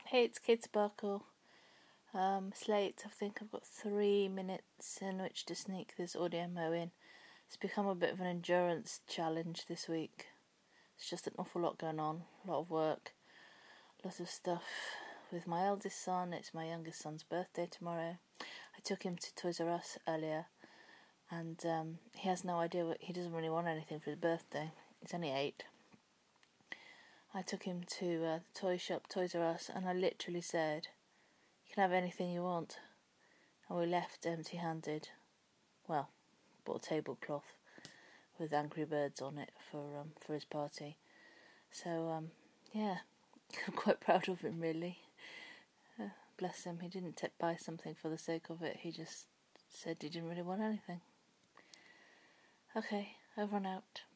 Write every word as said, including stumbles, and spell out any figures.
Hey, it's Kate Sparkle. Um, it's late. I think I've got three minutes in which to sneak this audio mo in. It's become a bit of an endurance challenge this week. It's just an awful lot going on. A lot of work. Lots of stuff with my eldest son. It's my youngest son's birthday tomorrow. I took him to Toys R Us earlier, and um, he has no idea what he doesn't really want anything for his birthday. He's only eight. I took him to uh, the toy shop, Toys R Us, and I literally said, "You can have anything you want." And we left empty-handed. Well, bought a tablecloth with Angry Birds on it for um, for his party. So, um, yeah, I'm quite proud of him, really. Uh, bless him, he didn't t- buy something for the sake of it. He just said he didn't really want anything. Okay, over and out.